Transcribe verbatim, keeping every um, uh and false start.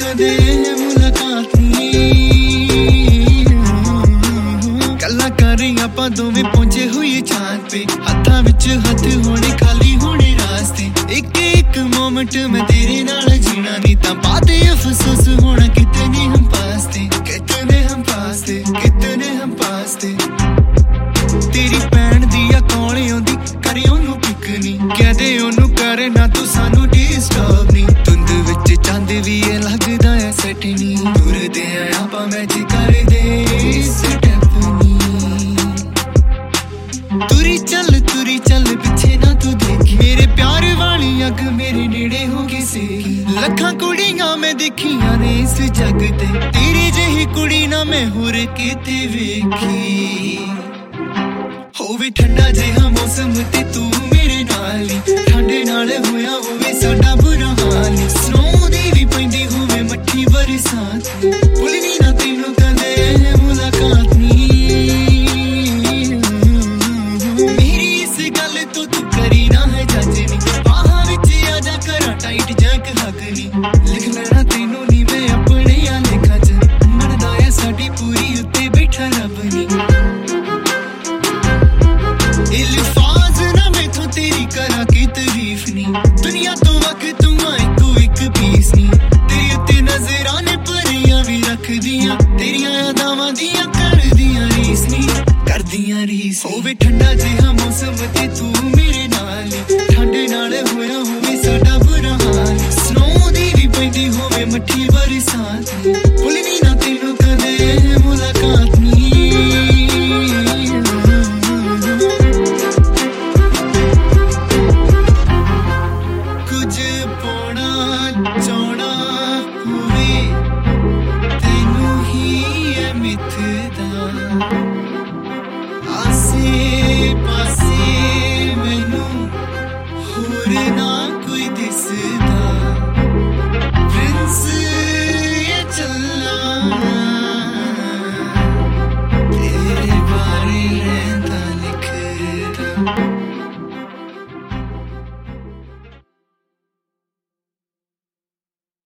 कदे मुलाकात नी गल्लां कर रही आपां दोवें पहुंचे हुए चांद पे हत्थां विच हत्थ होने खाली होने रास्ते एक एक मोमेंट में तेरे नाल जीना नी तां बात अफसोस होना कितने हम पास थे कितने हम पास थे कितने हम पास थे तेरी भैन दी आ कौन आउंदी करे ओनू पिक नी कहदे ओनू करे ना तू सानू डिस्टर्ब नी धुंद विच चंद वी लगदा ऐ सट नी तुरदे आपां मैच करदे स्टेप नी तुरी चल तुरी चल पिछे ना तू देखी मेरे प्यार वाली अग मेरे नेड़े हो गई सी लखां कुड़ियां मैं देखियां ने इस जग ते तेरी जही कुड़ी ना मैं होर किते वेखी होवे ठंडा जिहा मौसम ते तू मेरे नाल ठंडे नाल होया होवे साडा बुरा हाल स्नो दी भी पैंदी होवे मट्ठी बरसात भुलनी ना तैनू कदे मुलाकात नी मेरी इस गल तो तू करी ना है जज नी बाहां विच आ जा करा टाइट जैक हक नी लिख लेना तैनू नी मैं अपने आ लेखा च मनदा ऐ साडी पूरी उत्ते बैठा रब नी इल्फाज ना मैथों तेरी करा की तारीफ नी दुनिया तो वक तू आए तू एक पीस नी तेरे उत्ते नजरां ने परियां भी रख दियां तेरियां यादां दियां कर दियां रीस नी कर दियां रीस होवे ठंडा जिहा मौसम ते तू मेरे नाल ठंडे नाल होया होवे साडा बुरा हाल स्नो दी भी पैंदी होवे मट्ठी बरसात भुलनी ना तैनू कदे मुलाकात नी कुछ पौना